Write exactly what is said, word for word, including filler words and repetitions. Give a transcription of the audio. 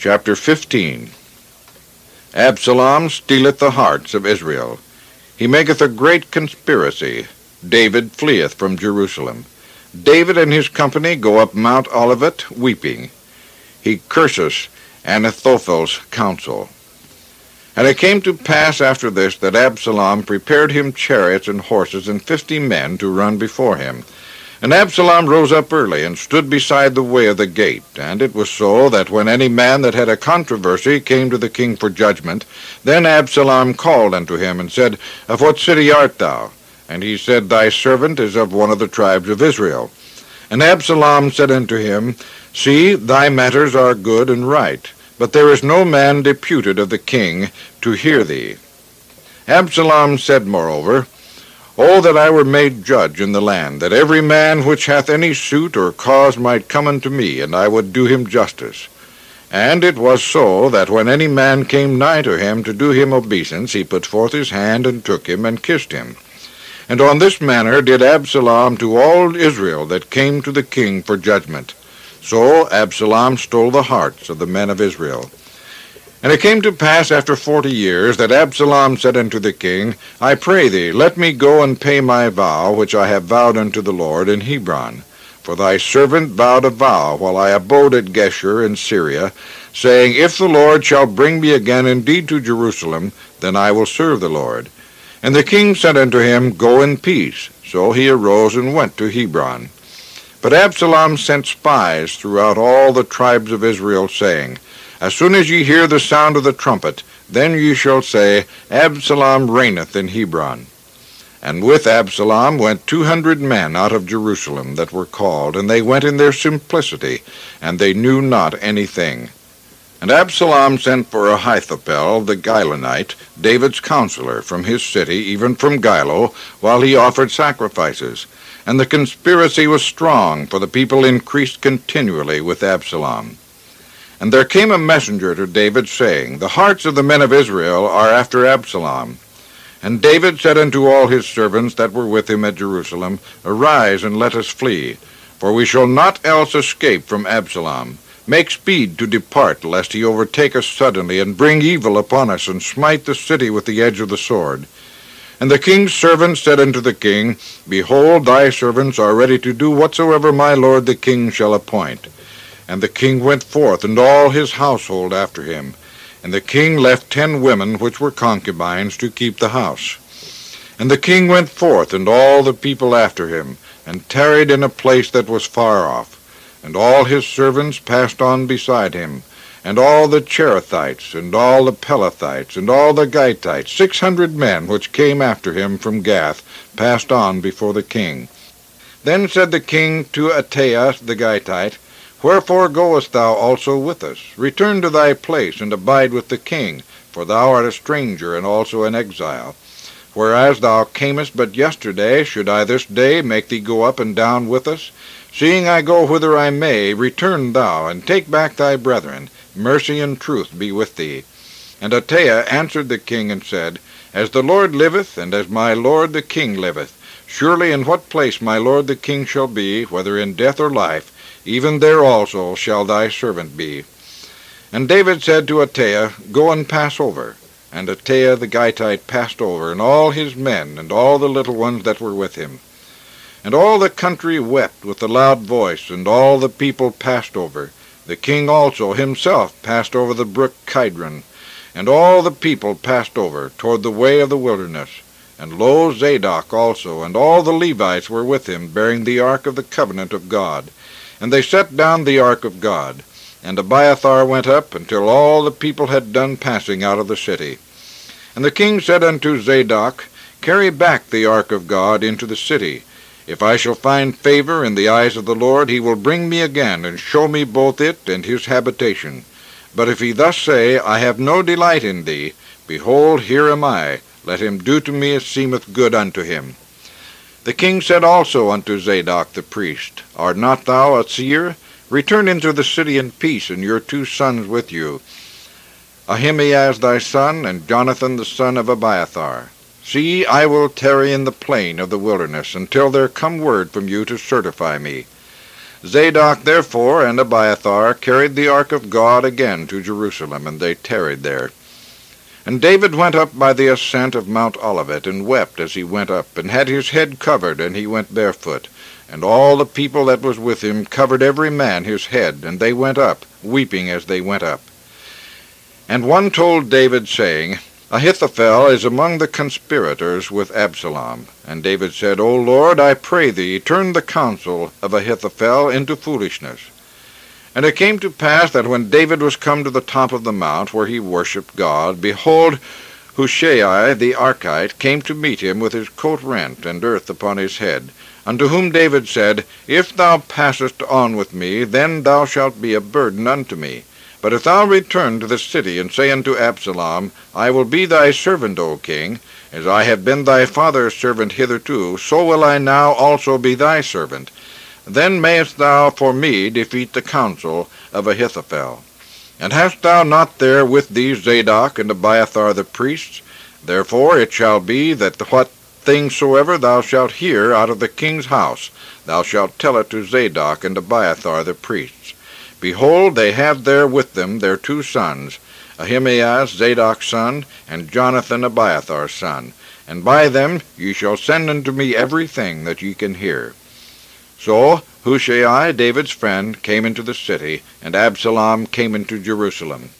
Chapter fifteen. Absalom stealeth the hearts of Israel. He maketh a great conspiracy. David fleeth from Jerusalem. David and his company go up Mount Olivet, weeping. He curses Ahithophel's counsel. And it came to pass after this that Absalom prepared him chariots and horses and fifty men to run before him. And Absalom rose up early, and stood beside the way of the gate. And it was so, that when any man that had a controversy came to the king for judgment, then Absalom called unto him, and said, Of what city art thou? And he said, Thy servant is of one of the tribes of Israel. And Absalom said unto him, See, thy matters are good and right, but there is no man deputed of the king to hear thee. Absalom said moreover, O that I were made judge in the land, that every man which hath any suit or cause might come unto me, and I would do him justice. And it was so, that when any man came nigh to him to do him obeisance, he put forth his hand, and took him, and kissed him. And on this manner did Absalom to all Israel that came to the king for judgment. So Absalom stole the hearts of the men of Israel. And it came to pass after forty years, that Absalom said unto the king, I pray thee, let me go and pay my vow, which I have vowed unto the Lord in Hebron. For thy servant vowed a vow, while I abode at Geshur in Syria, saying, If the Lord shall bring me again indeed to Jerusalem, then I will serve the Lord. And the king said unto him, Go in peace. So he arose and went to Hebron. But Absalom sent spies throughout all the tribes of Israel, saying, As soon as ye hear the sound of the trumpet, then ye shall say, Absalom reigneth in Hebron. And with Absalom went two hundred men out of Jerusalem that were called, and they went in their simplicity, and they knew not anything. And Absalom sent for Ahithophel the Gilonite, David's counselor, from his city, even from Gilo, while he offered sacrifices. And the conspiracy was strong, for the people increased continually with Absalom. And there came a messenger to David, saying, The hearts of the men of Israel are after Absalom. And David said unto all his servants that were with him at Jerusalem, Arise, and let us flee, for we shall not else escape from Absalom. Make speed to depart, lest he overtake us suddenly, and bring evil upon us, and smite the city with the edge of the sword. And the king's servants said unto the king, Behold, thy servants are ready to do whatsoever my lord the king shall appoint. And the king went forth, and all his household after him. And the king left ten women which were concubines to keep the house. And the king went forth, and all the people after him, and tarried in a place that was far off. And all his servants passed on beside him, and all the Cherethites, and all the Pelethites, and all the Gittites, six hundred men which came after him from Gath, passed on before the king. Then said the king to Attai the Gittite, Wherefore goest thou also with us? Return to thy place, and abide with the king, for thou art a stranger, and also an exile. Whereas thou camest but yesterday, should I this day make thee go up and down with us? Seeing I go whither I may, return thou, and take back thy brethren. Mercy and truth be with thee. And Attai answered the king, and said, As the Lord liveth, and as my lord the king liveth, surely in what place my lord the king shall be, whether in death or life, even there also shall thy servant be. And David said to Attai, Go and pass over. And Attai the Gittite passed over, and all his men, and all the little ones that were with him. And all the country wept with a loud voice, and all the people passed over. The king also himself passed over the brook Kidron, and all the people passed over toward the way of the wilderness. And lo, Zadok also, and all the Levites were with him, bearing the ark of the covenant of God. And they set down the ark of God. And Abiathar went up, until all the people had done passing out of the city. And the king said unto Zadok, Carry back the ark of God into the city. If I shall find favor in the eyes of the Lord, he will bring me again, and show me both it and his habitation. But if he thus say, I have no delight in thee, behold, here am I. Let him do to me as seemeth good unto him. The king said also unto Zadok the priest, Art not thou a seer? Return into the city in peace, and your two sons with you, Ahimaaz thy son, and Jonathan the son of Abiathar. See, I will tarry in the plain of the wilderness, until there come word from you to certify me. Zadok therefore and Abiathar carried the ark of God again to Jerusalem, and they tarried there. And David went up by the ascent of Mount Olivet, and wept as he went up, and had his head covered, and he went barefoot. And all the people that was with him covered every man his head, and they went up, weeping as they went up. And one told David, saying, Ahithophel is among the conspirators with Absalom. And David said, O Lord, I pray thee, turn the counsel of Ahithophel into foolishness. And it came to pass that when David was come to the top of the mount where he worshipped God, behold, Hushai the Archite came to meet him with his coat rent, and earth upon his head, unto whom David said, If thou passest on with me, then thou shalt be a burden unto me. But if thou return to the city, and say unto Absalom, I will be thy servant, O king, as I have been thy father's servant hitherto, so will I now also be thy servant. Then mayest thou for me defeat the counsel of Ahithophel. And hast thou not there with thee Zadok and Abiathar the priests? Therefore it shall be that what things soever thou shalt hear out of the king's house, thou shalt tell it to Zadok and Abiathar the priests. Behold, they have there with them their two sons, Ahimaaz Zadok's son, and Jonathan Abiathar's son. And by them ye shall send unto me everything that ye can hear. So Hushai, David's friend, came into the city, and Absalom came into Jerusalem.